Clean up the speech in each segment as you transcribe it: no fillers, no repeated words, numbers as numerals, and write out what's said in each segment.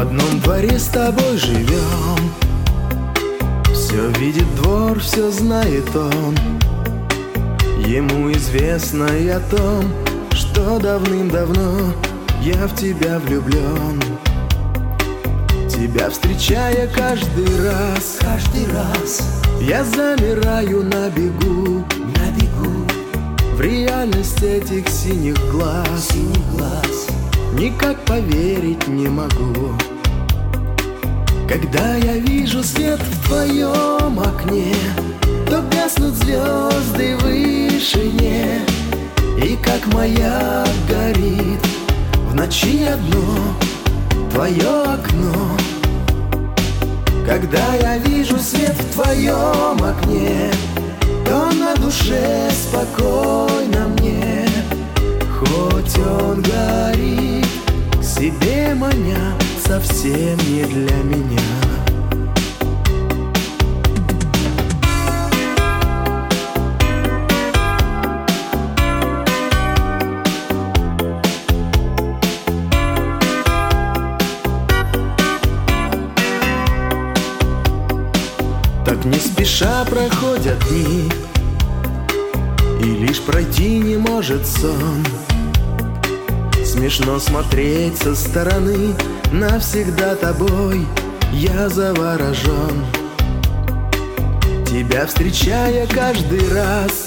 одном дворе с тобой живем. Все видит двор, все знает он. Ему известно и о том, что давным-давно я в тебя влюблен. Тебя встречая каждый раз, я замираю на бегу, в реальность этих синих глаз. Никак поверить не могу, когда я вижу свет в твоем окне, то гаснут звезды в вышине, и как маяк горит в ночи одно твое окно. Когда я вижу свет в твоем окне, то на душе спокойно мне, хоть он горит, к себе маня, совсем не для меня. Так не спеша проходят дни, и лишь пройти не может сон. Смешно смотреть со стороны, навсегда тобой я заворожен. Тебя встречая каждый раз,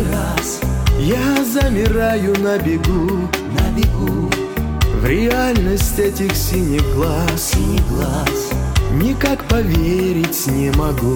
я замираю на бегу, в реальность этих синих глаз. Никак поверить не могу,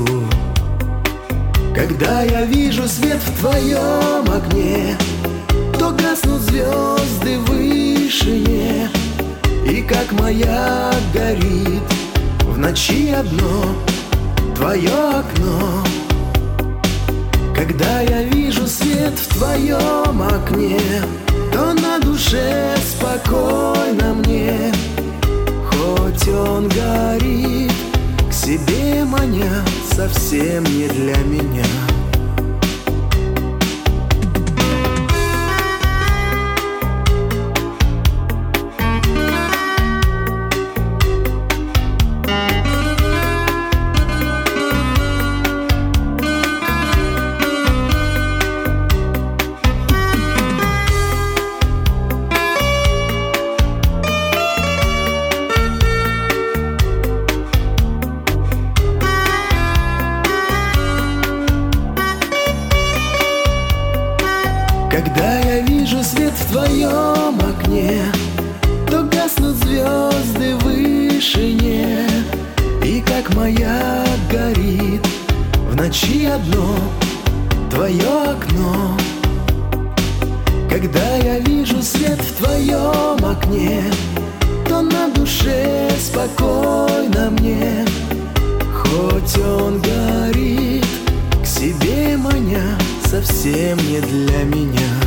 когда я вижу свет в твоем окне, то гаснут звезды в вышине, и как маяк горит в ночи одно твое окно. Когда я вижу свет в твоем окне, то на душе спокойно мне, хоть он горит, к себе маня, совсем не для меня. Когда я вижу свет в твоем окне, то гаснут звезды в вышине, и как маяк горит в ночи одно твое окно. Когда я вижу свет в твоем окне, то на душе спокойно мне, хоть он горит, к себе маня, совсем не для меня.